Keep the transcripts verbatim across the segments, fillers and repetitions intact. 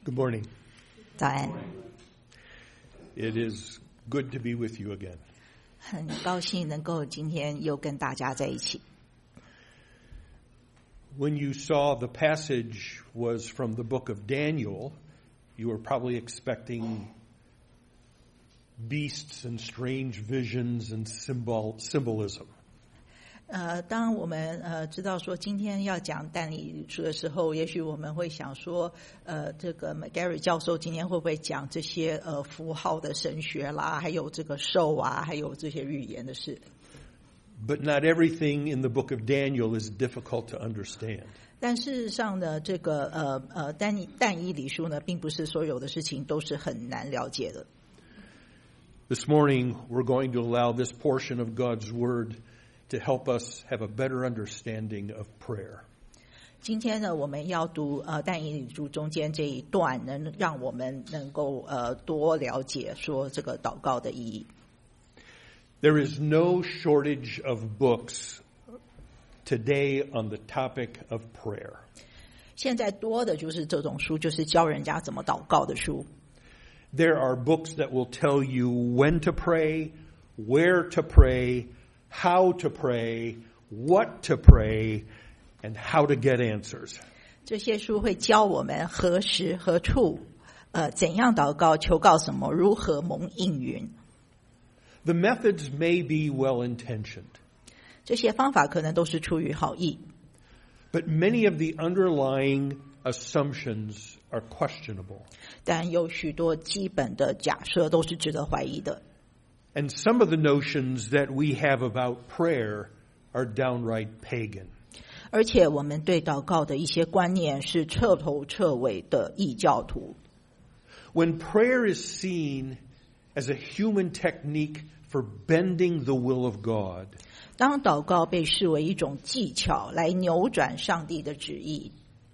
Good morning. 早安， It is good to be with you again. 很高兴能够今天又跟大家在一起。 When you saw the passage was from the book of Daniel, you were probably expecting beasts and strange visions and symbol symbolism. 呃，当我们呃知道说今天要讲但以理书的时候，也许我们会想说，呃，这个 McGarry 教授今天会不会讲这些呃符号的神学啦，还有这个兽啊，还有这些预言的事。 But not everything in the book of Daniel is difficult to understand. 但事实上呢，这个呃呃但以但以理书呢，并不是所有的事情都是很难了解的。 This morning, we're going to allow this portion of God's Word to help us have a better understanding of prayer. 今天呢，我们要读呃但以理书中间这一段，能让我们能够呃多了解说这个祷告的意义。 There is no shortage of books today on the topic of prayer. 现在多的就是这种书，就是教人家怎么祷告的书。 There are books that will tell you when to pray, where to pray, how to pray, what to pray, and how to get answers. 这些书会教我们何时何处，呃，怎样祷告，求告什么，如何蒙应允。 The methods may be well-intentioned, 这些方法可能都是出于好意， but many of the underlying assumptions are questionable. 但有许多基本的假设都是值得怀疑的。 And some of the notions that we have about prayer are downright pagan. 而且我们对祷告的一些观念是彻头彻尾的异教徒。 When prayer is seen as a human technique for bending the will of God, 当祷告被视为一种技巧来扭转上帝的旨意，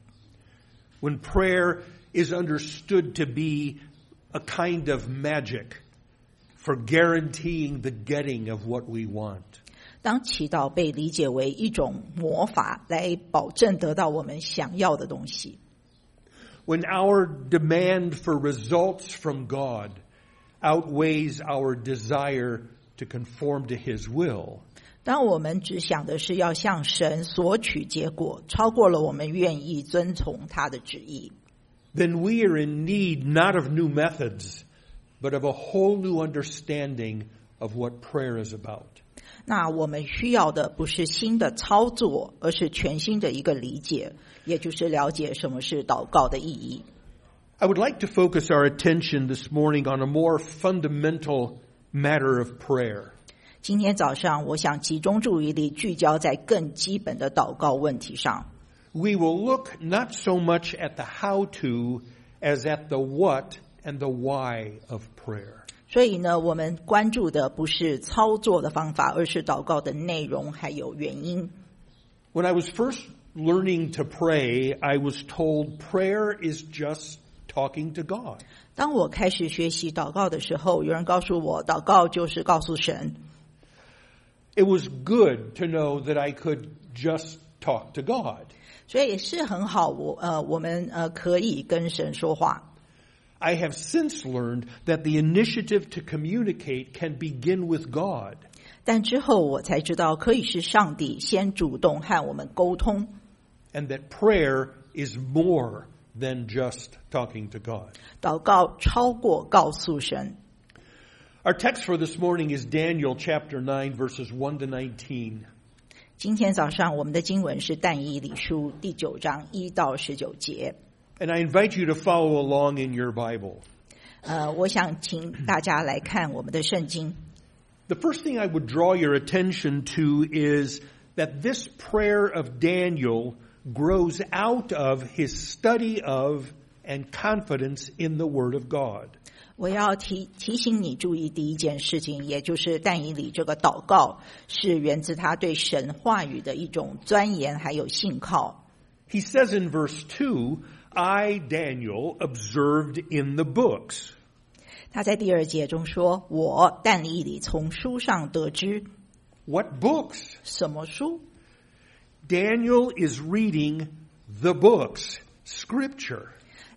when prayer is understood to be a kind of magic for guaranteeing the getting of what we want, 当祈祷被理解为一种魔法来保证得到我们想要的东西， when our demand for results from God outweighs our desire to conform to His will, 当我们只想的是要向神索取结果，超过了我们愿意遵从他的旨意， then we are in need not of new methods, but of a whole new understanding of what prayer is about. 那我们需要的不是新的操作，而是全新的一个理解，也就是了解什么是祷告的意义。 I would like to focus our attention this morning on a more fundamental matter of prayer. 今天早上我想集中注意力聚焦在更基本的祷告问题上。 We will look not so much at the how to as at the what and the why of prayer. 所以呢，我们关注的不是操作的方法，而是祷告的内容还有原因。 When I was first learning to pray, I was told prayer is just talking to God. 当我开始学习祷告的时候，有人告诉我，祷告就是告诉神。 It was good to know that I could just talk to God. 所以是很好，我呃，我们呃可以跟神说话。 I have since learned that the initiative to communicate can begin with God. 但之后我才知道，可以是上帝先主动和我们沟通， And that prayer is more than just talking to God. 祷告超过告诉神。 Our text for this morning is Daniel chapter nine, verses one to nineteen. 今天早上我们的经文是但以理书第九章一到十九节。 And I invite you to follow along in your Bible. 呃，我想请大家来看我们的圣经。 The first thing I would draw your attention to is that this prayer of Daniel grows out of his study of and confidence in the Word of God. 我要提提醒你注意第一件事情，也就是但以理这个祷告是源自他对神话语的一种钻研还有信靠。 He says in verse two, I, Daniel, observed in the books. 他在第二节中说，我但以理从书上得知。 What books? 什么书？ Daniel is reading the books, Scripture.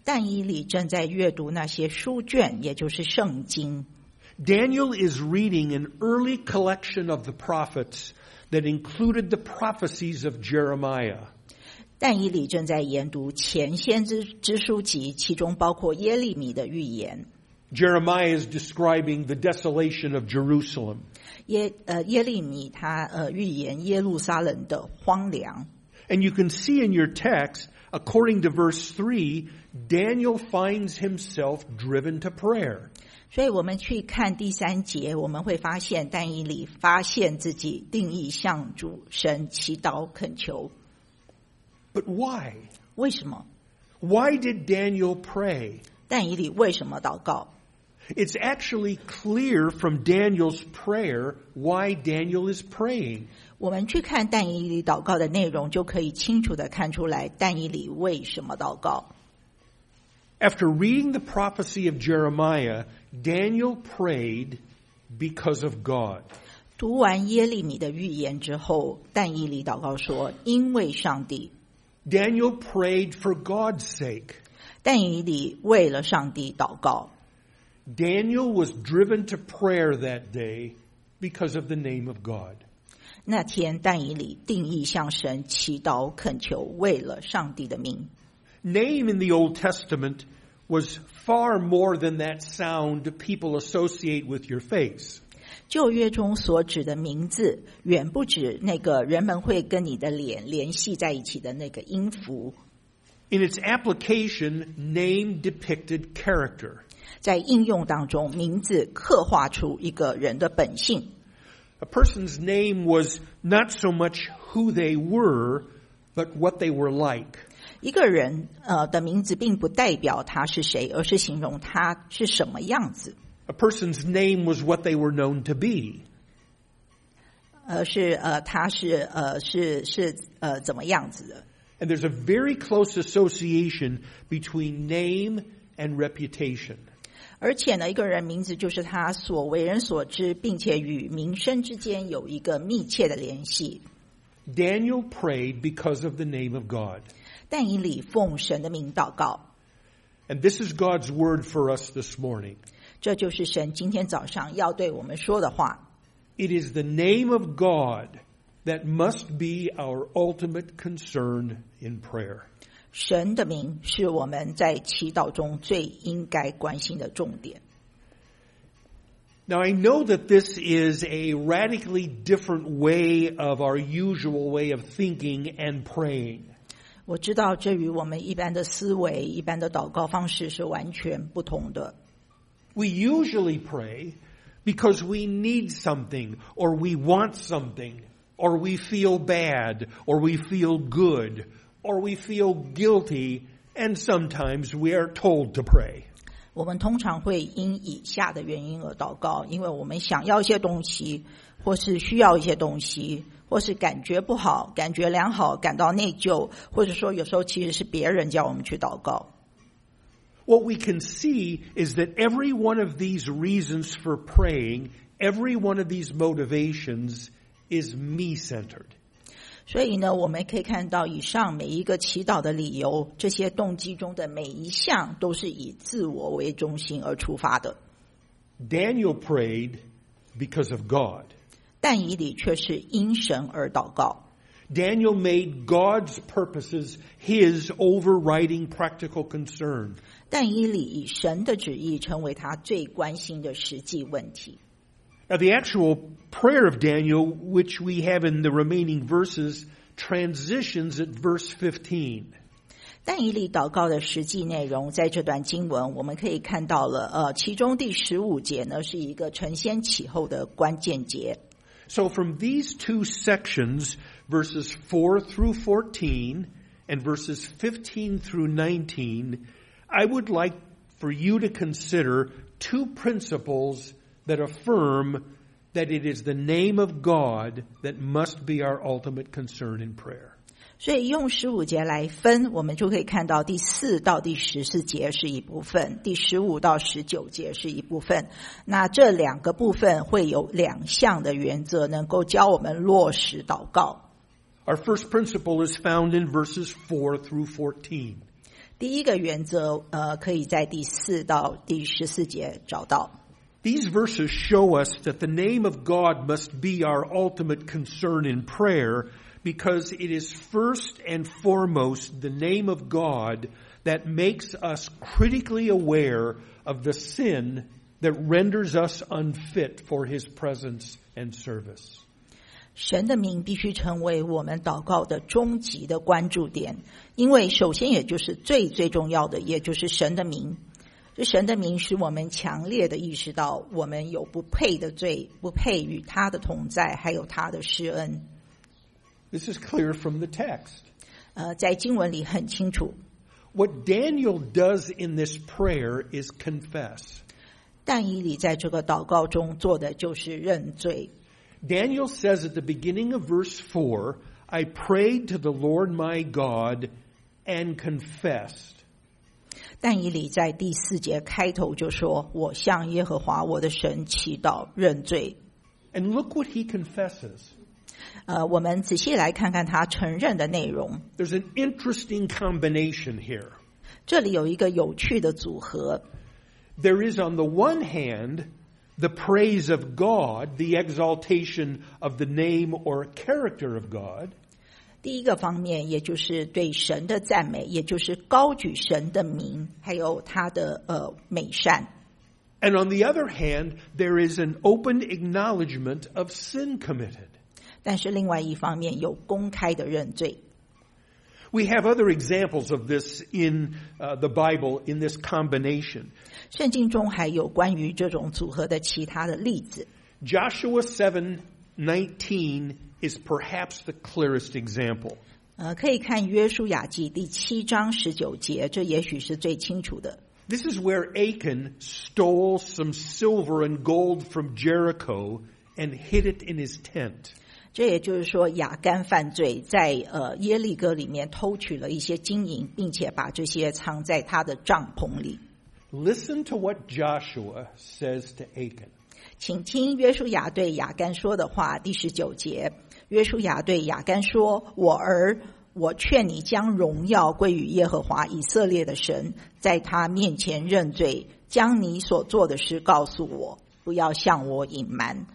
但以理正在阅读那些书卷，也就是圣经。 Daniel is reading an early collection of the prophets that included the prophecies of Jeremiah. 但以理正在研读前先知之书集，其中包括耶利米的预言。 Jeremiah is describing the desolation of Jerusalem. 耶呃耶利米他呃预言耶路撒冷的荒凉。 And you can see in your text, according to verse three, Daniel finds himself driven to prayer. 所以我们去看第三节，我们会发现但以理发现自己定义向主神祈祷恳求。 But why? 为什么？ Why did Daniel pray? 但以理为什么祷告？ It's actually clear from Daniel's prayer why Daniel is praying. 我们去看但以理祷告的内容，就可以清楚地看出来但以理为什么祷告。 After reading the prophecy of Jeremiah, Daniel prayed because of God. 读完耶利米的预言之后，但以理祷告说：“因为上帝。” Daniel prayed for God's sake. 但以理为了上帝祷告。 Daniel was driven to prayer that day because of the name of God. 那天但以理定义向神祈祷恳求，为了上帝的名。 Name in the Old Testament was far more than that sound people associate with your face. 旧约中所指的名字，远不止那个人们会跟你的脸联系在一起的那个音符。 In its application, name depicted character. 在应用当中，名字刻画出一个人的本性。 A person's name was not so much who they were, but what they were like. 一个人呃的名字并不代表他是谁，而是形容他是什么样子。 A person's name was what they were known to be. 呃是呃他是呃是是呃怎么样子的。 And there's a very close association between name and reputation. 而且呢，一个人名字就是他所为人所知，并且与名声之间有一个密切的联系。 Daniel prayed because of the name of God. 但以理奉神的名祷告。 And this is God's word for us this morning. 这就是神今天早上要对我们说的话。 It is the name of God that must be our ultimate concern in prayer. 神的名是我们在祈祷中最应该关心的重点。 Now, I know that this is a radically different way of our usual way of thinking and praying. 我知道这与我们一般的思维、一般的祷告方式是完全不同的。 We usually pray because we need something, or we want something, or we feel bad, or we feel good, or we feel guilty, and sometimes we are told to pray. 我们通常会因以下的原因而祷告，因为我们想要一些东西，或是需要一些东西，或是感觉不好，感觉良好，感到内疚，或者说有时候其实是别人叫我们去祷告。 What we can see is that every one of these reasons for praying, every one of these motivations is me-centered. 所以呢，我们可以看到以上每一个祈祷的理由，这些动机中的每一项都是以自我为中心而出发的。 Daniel prayed because of God. 但以理却是因神而祷告。 Daniel made God's purposes his overriding practical concern. 但以理以神的旨意成为他最关心的实际问题。 Now, the actual prayer of Daniel, which we have in the remaining verses, transitions at verse fifteen. 但以理祷告的实际内容，在这段经文我们可以看到了，呃，其中第十五节呢是一个承先启后的关键节。 So from these two sections, verses four through fourteen and verses fifteen through nineteen, I would like for you to consider two principles that affirm that it is the name of God that must be our ultimate concern in prayer. 所以用十五节来分，我们就可以看到第四到第十四节是一部分，第十五到十九节是一部分。那这两个部分会有两项的原则，能够教我们落实祷告。 Our first principle is found in verses four through fourteen. 第一个原则，呃，可以在第四到第十四节找到。 These verses show us that the name of God must be our ultimate concern in prayer, because it is first and foremost the name of God that makes us critically aware of the sin that renders us unfit for His presence and service. 神的名必须成为我们祷告的终极的关注点，因为首先也就是最最重要的，也就是神的名。这神的名使我们强烈的意识到我们有不配的罪，不配与他的同在，还有他的施恩。 This is clear from the text. 呃，在经文里很清楚。 What Daniel does in this prayer is confess. 但以理在这个祷告中做的就是认罪。 Daniel says at the beginning of verse four, I prayed to the Lord my God and confessed. 但以理在第四节开头就说，我向耶和华我的神祈祷认罪。 And look what he confesses. 呃，我们仔细来看看他承认的内容。 There's an interesting combination here. 这里有一个有趣的组合。 There is on the one hand the praise of God, the exaltation of the name or character of God. 第一个方面，也就是对神的赞美，也就是高举神的名，还有他的呃美善。 And on the other hand, there is an open acknowledgement of sin committed. 但是另外一方面有公开的认罪。 We have other examples of this in uh, the Bible, in this combination. 圣经中还有关于这种组合的其他的例子。 Joshua seven nineteen is perhaps the clearest example. 呃，可以看约书亚记第七章十九节，这也许是最清楚的。 This is where Achan stole some silver and gold from Jericho and hid it in his tent. 这也就是说，亚干犯罪，在呃耶利哥里面偷取了一些金银，并且把这些藏在他的帐篷里。 Listen to what Joshua says to Achan. 请听约书亚对亚干说的话，第十九节。约书亚对亚干说：“我儿，我劝你将荣耀归于耶和华以色列的神，在他面前认罪，将你所做的事告诉我，不要向我隐瞒。”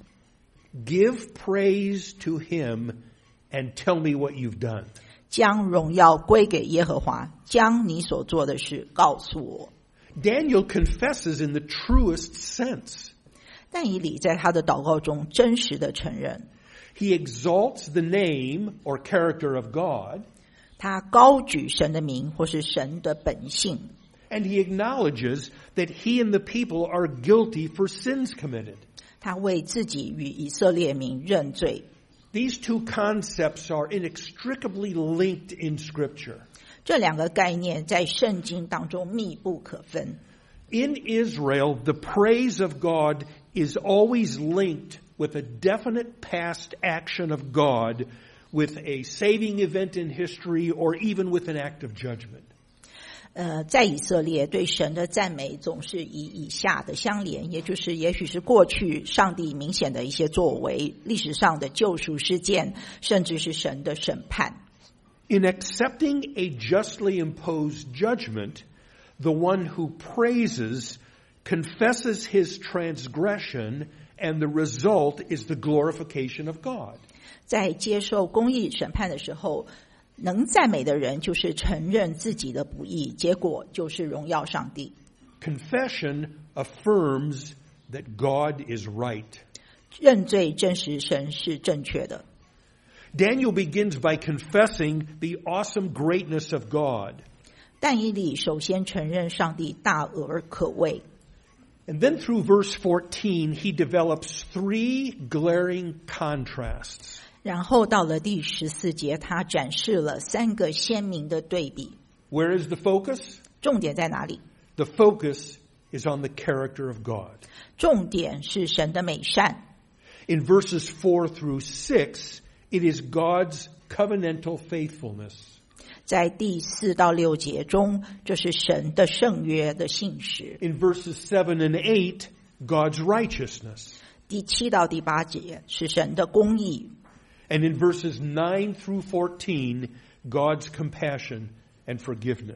Give praise to him and tell me what you've done. 将荣耀归给耶和华，将你所做的事告诉我。 Daniel confesses in the truest sense. 但以理在他的祷告中真实的承认。 He exalts the name or character of God. 他高举神的名或是神的本性。 And he acknowledges that he and the people are guilty for sins committed. 他为自己与以色列民认罪。 These two concepts are inextricably linked in Scripture. 这两个概念在圣经当中密不可分。 In Israel, the praise of God is always linked with a definite past action of God, with a saving event in history, or even with an act of judgment. 呃，在以色列对神的赞美总是以以下的相连，也就是也许是过去上帝明显的一些作为，历史上的救赎事件，甚至是神的审判。 In accepting a justly imposed judgment, the one who praises confesses his transgression, and the result is the glorification of God. 在接受公义审判的时候，能赞美的人就是承认自己的不义，结果就是荣耀上帝。 Confession affirms that God is right. 认罪证实神是正确的。 Daniel begins by confessing the awesome greatness of God. 但以理首先承认上帝大而可畏。 And then through verse fourteen, he develops three glaring contrasts. 然后到了第十四节，他展示了三个鲜明的对比。 Where is the focus? 重点在哪里？ The focus is on the character of God. 重点是神的美善。 In verses four through six, it is God's covenantal faithfulness. 在第四到六节中，这是神的圣约的信实。 In verses seven and eight, God's righteousness. 第七到第八节是神的公义。 And in verses nine through fourteen, God's compassion and forgiveness.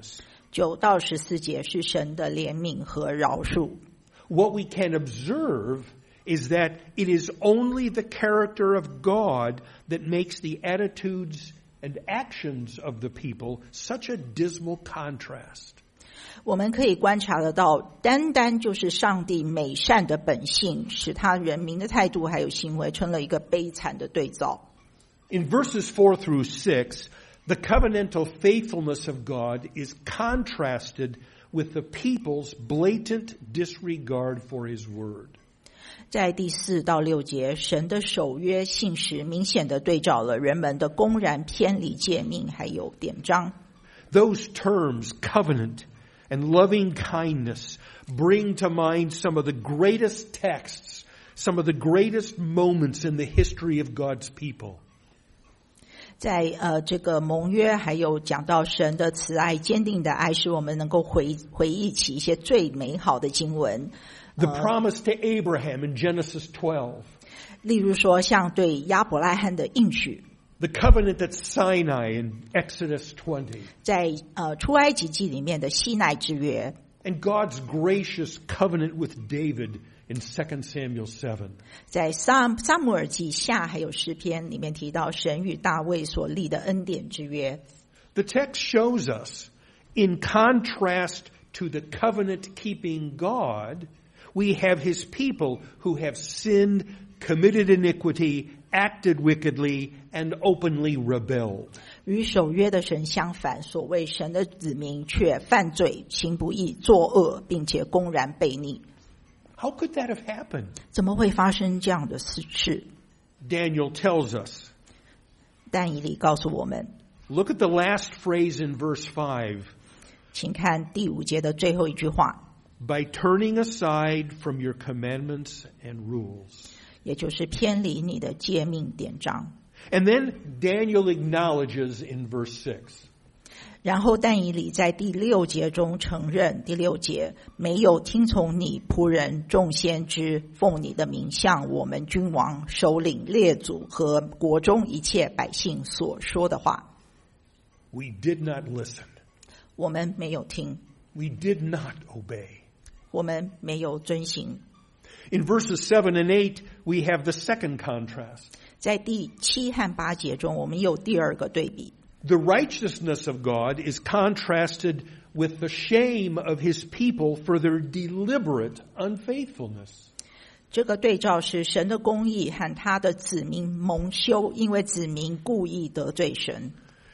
九到十四节是神的怜悯和饶恕。 What we can observe is that it is only the character of God that makes the attitudes and actions of the people such a dismal contrast. 我们可以观察得到，单单就是上帝美善的本性，使他人民的态度还有行为成了一个悲惨的对照。 In verses four through six, the covenantal faithfulness of God is contrasted with the people's blatant disregard for his word. 在第四到六节，神的守约信实明显的对照了人们的公然偏离诫命还有典章。 Those terms, covenant and loving kindness, bring to mind some of the greatest texts, some of the greatest moments in the history of God's people. 在呃这个盟约还有讲到神的慈爱坚定的爱，使我们能够回回忆起一些最美好的经文。 The promise to Abraham in Genesis twelve. 例如说像对亚伯拉罕的应许。 The covenant at Sinai in Exodus twenty. 在呃出埃及记里面的西奈之约。 And God's gracious covenant with David in Second Samuel seven. 在撒撒母耳记下还有诗篇里面提到神与大卫所立的恩典之约。 The text shows us, in contrast to the covenant-keeping God, we have his people who have sinned, committed iniquity, acted wickedly, and openly rebelled. 与守约的神相反，所谓神的子民却犯罪、行不义、作恶，并且公然悖逆。 How could that have happened? 怎么会发生这样的事？ Daniel tells us. 但以理告诉我们。 Look at the last phrase in verse five. 请看第五节的最后一句话。 By turning aside from your commandments and rules. 也就是偏离你的诫命典章。 And then Daniel acknowledges in verse six. 然后但以理在第六节中承认，第六节没有听从你仆人众先知奉你的名向我们君王、首领、列祖和国中一切百姓所说的话。 We did not listen. 我们没有听。 We did not obey. 我们没有遵行。 In verses seven and eight, we have the second contrast. 在第七和八节中，我们有第二个对比。 The righteousness of God is contrasted with the shame of his people for their deliberate unfaithfulness. 这个对照是神的公义和他的子民蒙羞，因为子民故意得罪神。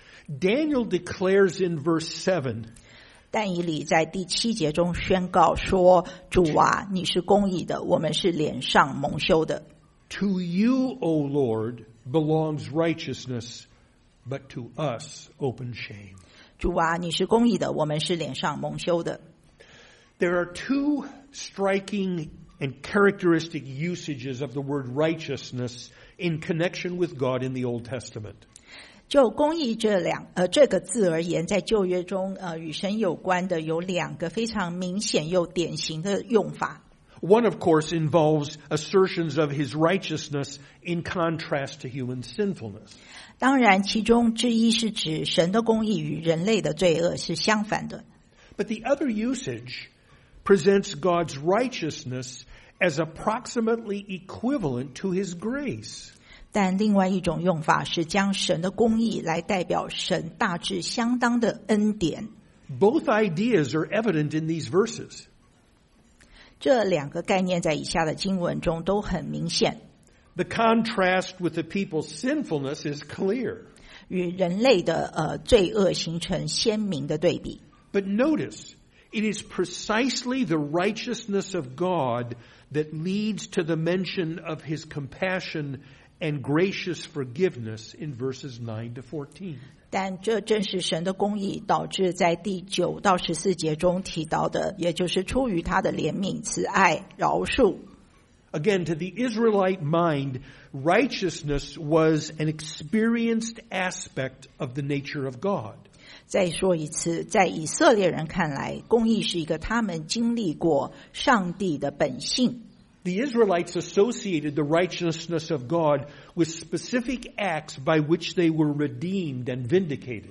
Daniel declares in verse seven. 但以理在第七节中宣告说：“主啊，你是公义的，我们是脸上蒙羞的。” To you, O Lord, belongs righteousness, but to us open shame. 主啊，你是公义的，我们是脸上蒙羞的。 There are two striking and characteristic usages of the word righteousness in connection with God in the Old Testament. 就公义这两呃这个字而言，在旧约中呃与神有关的有两个非常明显又典型的用法。 One, of course, involves assertions of his righteousness in contrast to human sinfulness. 当然，其中之一是指神的公义与人类的罪恶是相反的。 But the other usage presents God's righteousness as approximately equivalent to his grace. 但另外一种用法是将神的公义来代表神大致相当的恩典。 Both ideas are evident in these verses. 这两个概念在以下的经文中都很明显。 The contrast with the people's sinfulness is clear. 与人类的呃罪恶形成鲜明的对比。 But notice, it is precisely the righteousness of God that leads to the mention of his compassion and gracious forgiveness in verses nine to fourteen. 但这正是神的公义导致在第九到十四节中提到的，也就是出于他的怜悯、慈爱、饶恕。 Again, to the Israelite mind, righteousness was an experienced aspect of the nature of God. 再说一次，在以色列人看来，公义是一个他们经历过上帝的本性。 The Israelites associated the righteousness of God with specific acts by which they were redeemed and vindicated.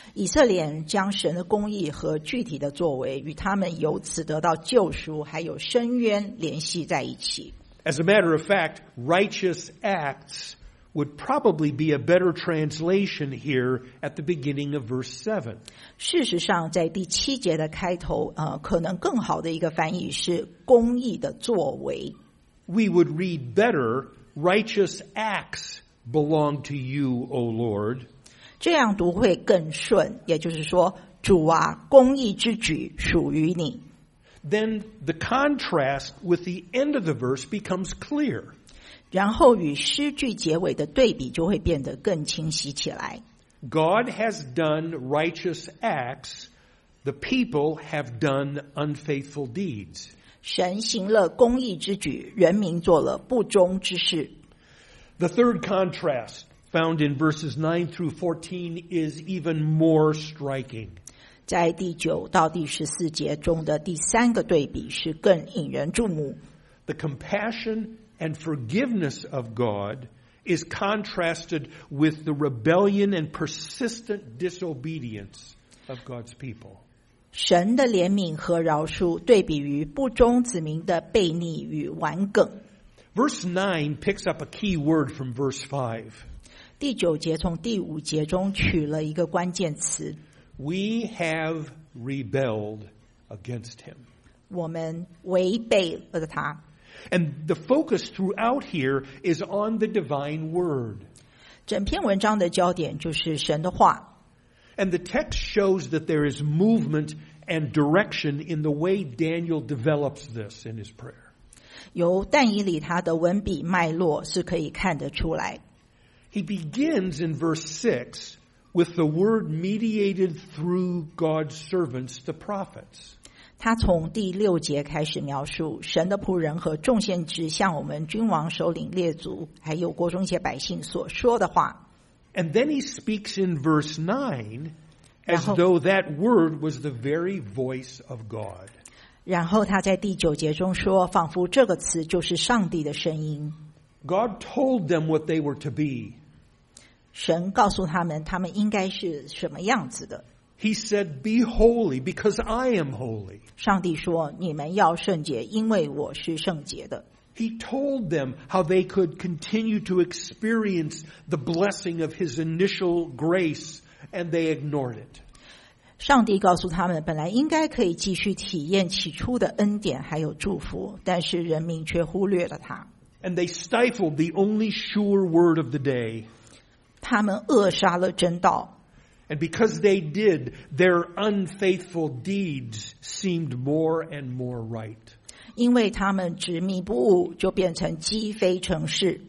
以色列人将神的公义和具体的作为与他们由此得到救赎还有深渊联系在一起。 As a matter of fact, righteous acts would probably be a better translation here at the beginning of verse seven. 事实上在第七节的开头呃，可能更好的一个翻译是公义的作为。 We would read better, righteous acts belong to you, O Lord. 这样读会更顺，也就是说，主啊，公义之举属于你。 Then the contrast with the end of the verse becomes clear. 然后与诗句结尾的对比就会变得更清晰起来。 God has done righteous acts. The people have done unfaithful deeds. 神行了公义之举，人民做了不忠之事。 The third contrast found in verses nine through fourteen is even more striking. 在第九到第十四节中的第三个对比是更引人注目。 The compassion and forgiveness of God is contrasted with the rebellion and persistent disobedience of God's people. 神的怜悯和饶恕对比于不忠子民的悖逆与顽梗。 Verse nine picks up a key word from verse five. 第九节从第五节中取了一个关键词， We have rebelled against him. 我们违背了他。 And the focus throughout here is on the divine word. 整篇文章的焦点就是神的话。 And the text shows that there is movement and direction in the way Daniel develops this in his prayer. 由但以理他的文笔脉络是可以看得出来。 He begins in verse six with the word mediated through God's servants, the prophets. 他从第六节开始描述神的仆人和众先知向我们君王首领列祖还有国中一些百姓所说的话。 And then he speaks in verse nine as 然后- though that word was the very voice of God. 然后他在第九节中说，仿佛这个词就是上帝的声音。 God told them what they were to be. 神告诉他们他们应该是什么样子的。 He said, "Be holy because I am holy." 上帝说，你们要圣洁，因为我是圣洁的。 He told them how they could continue to experience the blessing of his initial grace, and they ignored it. 上帝告诉他们，本来应该可以继续体验起初的恩典还有祝福，但是人民却忽略了它。 And they stifled the only sure word of the day. 他们扼杀了真道。 And because they did, their unfaithful deeds seemed more and more right. 因为他们执迷不悟，就变成积非成是。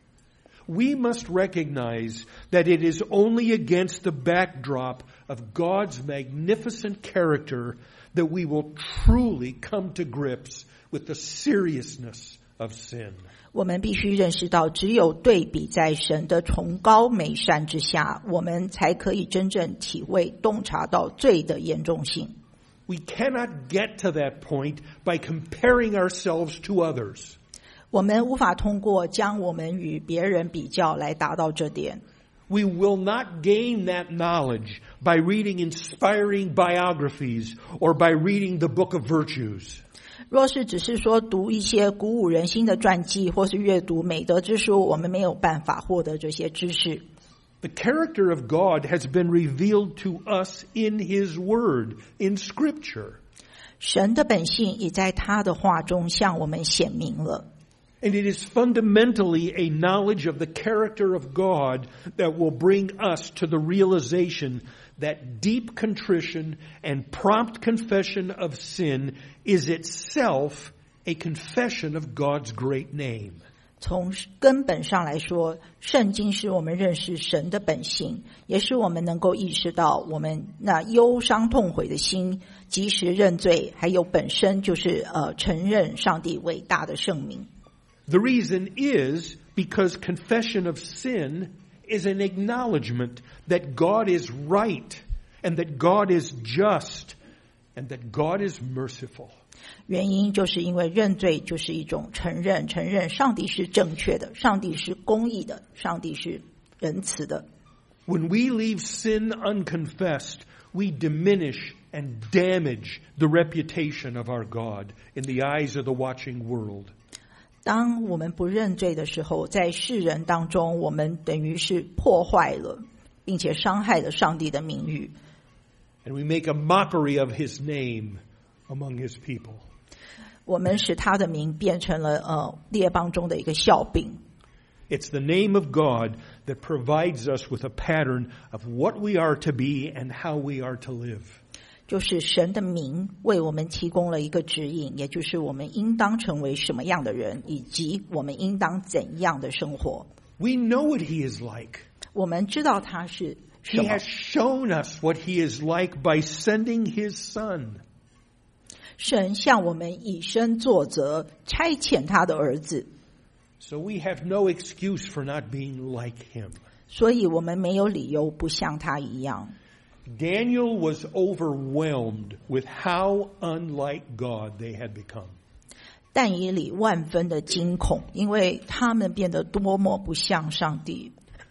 We must recognize that it is only against the backdrop of God's magnificent character that we will truly come to grips with the seriousness of sin. 我们必须认识到，只有对比在神的崇高美善之下，我们才可以真正体会洞察到罪的严重性。 We cannot get to that point by comparing ourselves to others. 我们无法通过将我们与别人比较来达到这点。 We will not gain that knowledge by reading inspiring biographies or by reading the book of virtues. 若是只是说读一些鼓舞人心的传记，或是阅读美德之书，我们没有办法获得这些知识。 The character of God has been revealed to us in His Word, in Scripture. 神的本性也在他的话中向我们显明了。 And it is fundamentally a knowledge of the character of God that will bring us to the realization that deep contrition and prompt confession of sin is itself a confession of God's great name. 从根本上来说，圣经是我们认识神的本性，也是我们能够意识到我们那忧伤痛悔的心，及时认罪，还有本身就是呃承认上帝伟大的圣名。 The reason is because confession of sin is an acknowledgement that God is right and that God is just and that God is merciful. 原因就是因为认罪就是一种承认，承认上帝是正确的，上帝是公义的，上帝是仁慈的。 When we leave sin unconfessed, we diminish and damage the reputation of our God in the eyes of the watching world. 当我们不认罪的时候，在世人当中，我们等于是破坏了，并且伤害了上帝的名誉。 And we make a mockery of his name among his people. 我们使他的名变成了呃列邦中的一个笑柄。 It's the name of God that provides us with a pattern of what we are to be and how we are to live. 就是神的名为我们提供了一个指引，也就是我们应当成为什么样的人，以及我们应当怎样的生活。 We know what he is like. 我们知道他是什 He 么。 has shown us what he is like by sending his son. 神向我们以身作则，差遣他的儿子， So we have no excuse for not being like him. 所以我们没有理由不像他一样。 Daniel was overwhelmed with how unlike God they had become. 但以理万分的惊恐，因为他们变得多么不像上帝。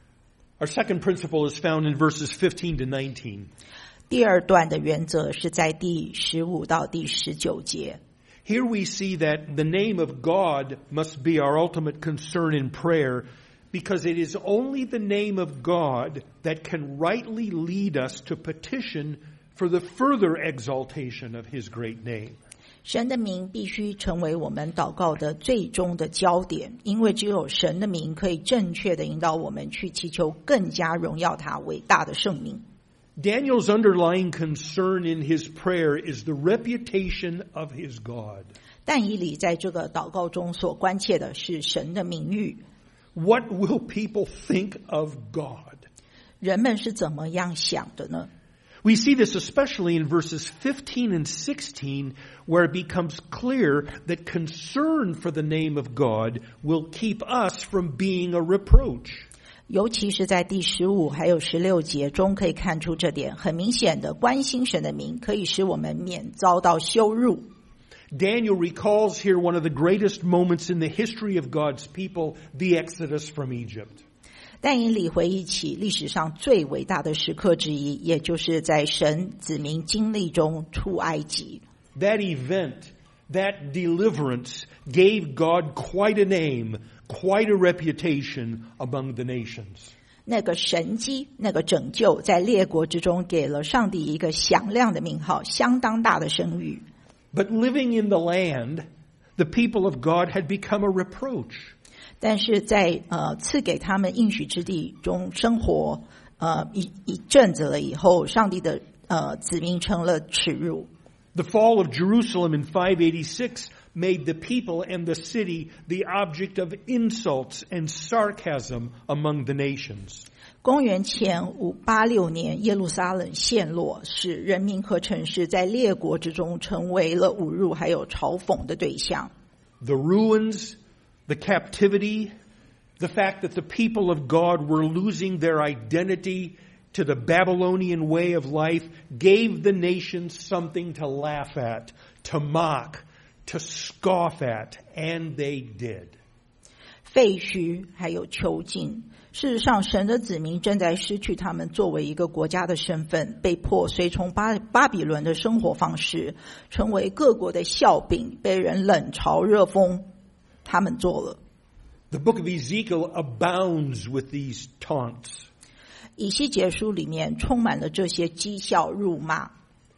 Our second principle is found in verses fifteen to nineteen. 第二段的原则是在第十五到第十九节。 Here we see that the name of God must be our ultimate concern in prayer, because it is only the name of God that can rightly lead us to petition for the further exaltation of his great name. 神的名必须成为我们祷告的最终的焦点，因为只有神的名可以正确的引导我们去祈求更加荣耀他伟大的圣名。 Daniel's underlying concern in his prayer is the reputation of his God. 但以理在这个祷告中所关切的是神的名誉。 What will people think of God? 人们是怎么样想的呢？ We see this especially in verses fifteen and sixteen, where it becomes clear that concern for the name of God will keep us from being a reproach. 尤其是在第十五还有十六节中可以看出这点，很明显的关心神的名可以使我们免遭到羞辱。 Daniel recalls here one of the greatest moments in the history of God's people, the Exodus from Egypt. 但以理回忆起历史上最伟大的时刻之一，也就是在神子民经历中出埃及。 That event, that deliverance, gave God quite a name, quite a reputation among the nations. 那个神迹，那个拯救，在列国之中给了上帝一个响亮的名号，相当大的声誉。 But living in the land, the people of God had become a reproach. 但是在呃赐给他们应许之地中生活呃一一阵子了以后，上帝的呃子民成了耻辱。 The fall of Jerusalem in five eighty-six made the people and the city the object of insults and sarcasm among the nations. 公元前五八六年，耶路撒冷陷落，使人民和城市在列国之中成为了侮辱还有嘲讽的对象。 The ruins, the captivity, the fact that the people of God were losing their identity to the Babylonian way of life gave the nations something to laugh at, to mock, to scoff at, and they did. 废墟还有囚禁，事实上神的子民正在失去他们作为一个国家的身份，被迫随从巴巴比伦的生活方式，成为各国的笑柄，被人冷嘲热讽。他们做了。 The book of Ezekiel abounds with these taunts. 以西结书里面充满了这些讥笑辱骂。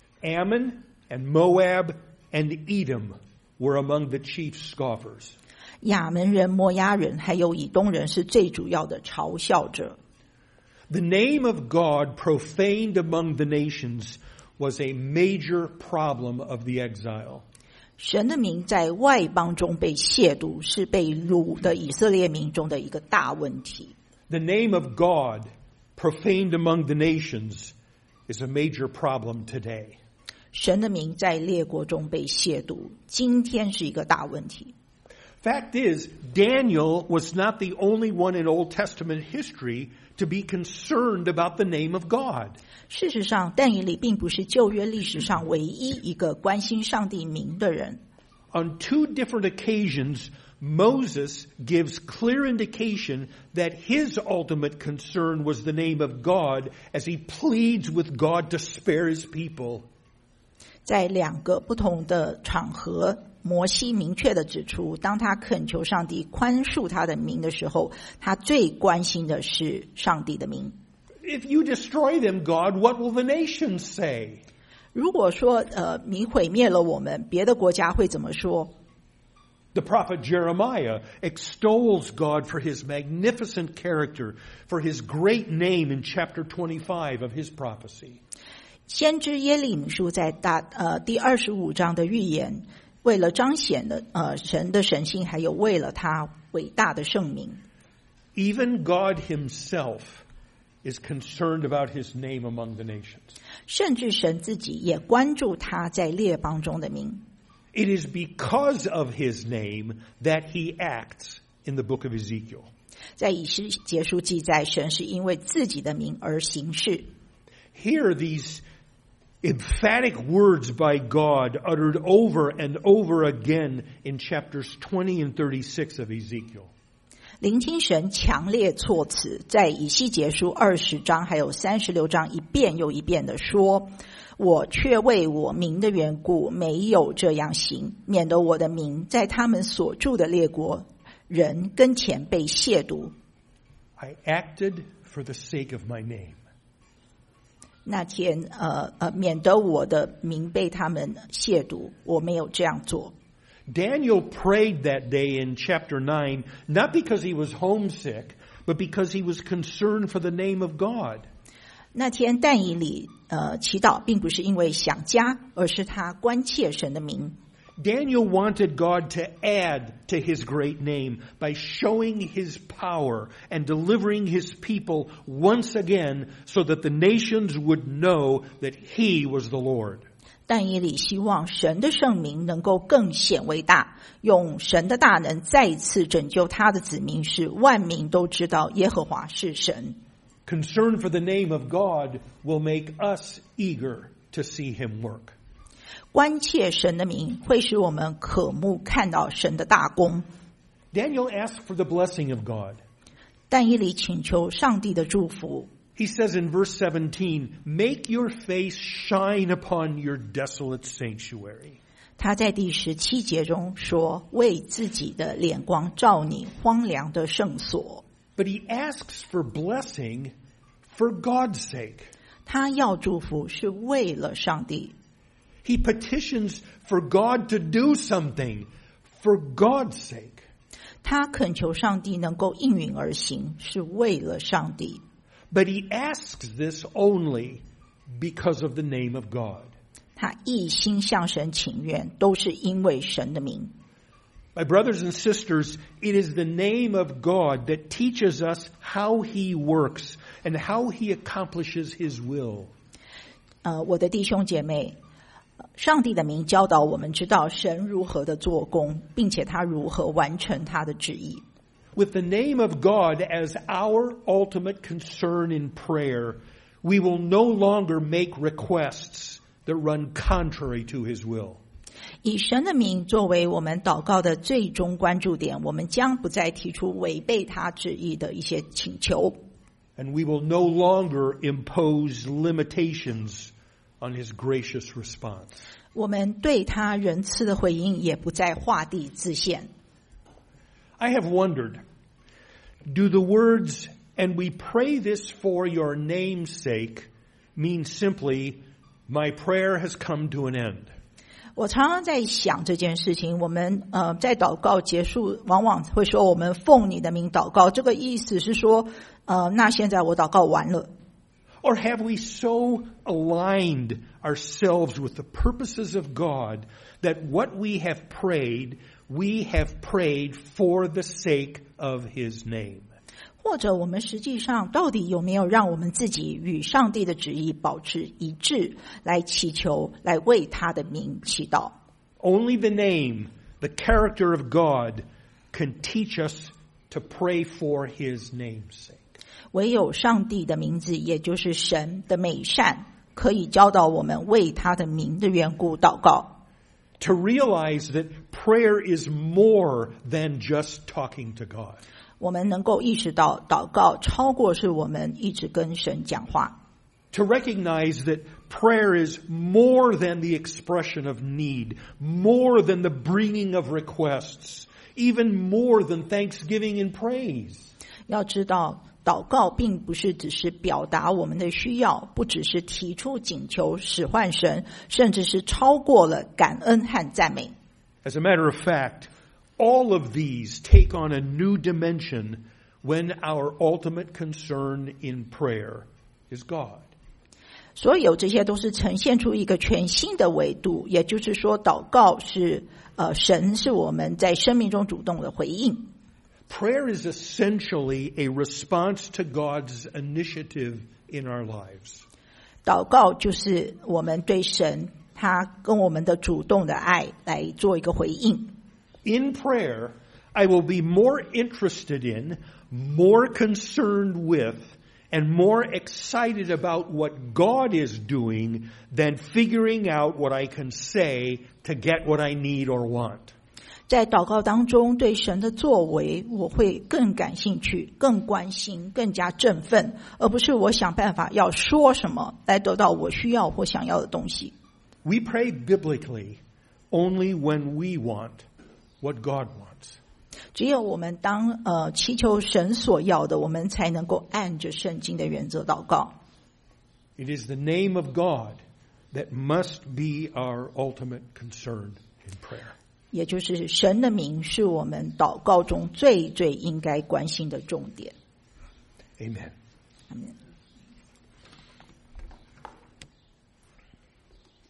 Ammon and Moab and Edom were among the chief scoffers. 亚门人、摩押人还有以东人是最主要的嘲笑者。 The name of God profaned among the nations was a major problem of the exile. 神的名在外邦中被亵渎，是被掳的以色列民中的一个大问题。 The name of God profaned among the nations is a major problem today. 神的名在列国中被亵渎，今天是一个大问题。 Fact is, Daniel was not the only one in Old Testament history to be concerned about the name of God. 事实上，但以理并不是旧约历史上唯一一个关心上帝名的人。 On two different occasions, Moses gives clear indication that his ultimate concern was the name of God as he pleads with God to spare his people. 在两个不同的场合，摩西明确地指出，当他恳求上帝宽恕他的名的时候，他最关心的是上帝的名。 If you destroy them, God, what will the nations say? 如果说呃你毁灭了我们，别的国家会怎么说？ The prophet Jeremiah extols God for his magnificent character, for his great name in chapter twenty-five of his prophecy. 先知耶利米书在大呃第二十五章的预言，为了彰显的呃神的神性，还有为了他伟大的圣名。 Even God himself is concerned about his name among the nations. 甚至神自己也关注他在列邦中的名。 It is because of his name that he acts in the book of Ezekiel. 在以西结书记载，神是因为自己的名而行事。 Here these emphatic words by God uttered over and over again in chapters twenty and thirty-six of Ezekiel. 聆听神强烈措辞，在以西结书二十章还有三十六章一遍又一遍的说，我却为我名的缘故没有这样行，免得我的名在他们所住的列国人跟前被亵渎。 I acted for the sake of my name. 那天呃呃，免得我的名被他们亵渎，我没有这样做。 Daniel prayed that day in chapter nine, not because he was homesick, but because he was concerned for the name of God. 那天但以理呃祈祷，并不是因为想家，而是他关切神的名。 Daniel wanted God to add to his great name by showing his power and delivering his people once again so that the nations would know that he was the Lord. 但以理希望神的圣名能够更显为大，用神的大能再一次拯救他的子民，使万民都知道耶和华是神。 Concern for the name of God will make us eager to see him work. 关切神的名，会使我们渴慕看到神的大功。 Daniel asked for the blessing of God. 但以理请求上帝的祝福。 He says in verse seventeen, make your face shine upon your desolate sanctuary. 他在第十七节中说，为自己的脸光照你荒凉的圣所。 But he asks for blessing for God's sake. 他要祝福是为了上帝。 He petitions for God to do something for God's sake. 他恳求上帝能够应允而行，是为了上帝。 But he asks this only because of the name of God. 他一心向神请愿，都是因为神的名。 My brothers and sisters, it is the name of God that teaches us how he works and how he accomplishes his will. 呃，我的弟兄姐妹，上帝的名教导我们知道神如何的做工，并且他如何完成他的旨意。 With the name of God as our ultimate concern in prayer, we will no longer make requests that run contrary to his will. 以神的名作为我们祷告的最终关注点，我们将不再提出违背他旨意的一些请求。 And we will no longer impose limitations on his gracious response. 我们对他仁慈的回应也不再画地自限。 I have wondered, do the words, and we pray this for your name's sake, mean simply, my prayer has come to an end? 我常常在想这件事情，我们呃在祷告结束，往往会说我们奉你的名祷告，这个意思是说，呃，那现在我祷告完了。 Or have we so aligned ourselves with the purposes of God that what we have prayed, we have prayed for the sake of his name? 或者我们实际上到底有没有让我们自己与上帝的旨意保持一致，来祈求，来为他的名祈祷。 Only the name, the character of God, can teach us to pray for his name's sake. 唯有上帝的名字，也就是神的美善，可以教导我们为他的名的缘故祷告。 To realize that prayer is more than just talking to God. 我们能够意识到祷告超过是我们一直跟神讲话。 To recognize that prayer is more than the expression of need, more than the bringing of requests, even more than thanksgiving and praise. 要知道祷告并不是只是表达我们的需要，不只是提出请求使唤神，甚至是超过了感恩和赞美。 As a matter of fact, all of these take on a new dimension when our ultimate concern in prayer is God. 所有这些都是呈现出一个全新的维度，也就是说祷告是呃神是我们在生命中主动的回应。 Prayer is essentially a response to God's initiative in our lives. 祷告就是我们对神他跟我们的主动的爱来做一个回应。 In prayer, I will be more interested in, more concerned with, and more excited about what God is doing than figuring out what I can say to get what I need or want. 在祷告当中，对神的作为，我会更感兴趣、更关心、更加振奋，而不是我想办法要说什么来得到我需要或想要的东西。 We pray biblically only when we want what God wants. 只有我们当呃祈求神所要的，我们才能够按着圣经的原则祷告。 It is the name of God that must be our ultimate concern in prayer. 也就是神的名是我们祷告中最最应该关心的重点。 Amen. Amen.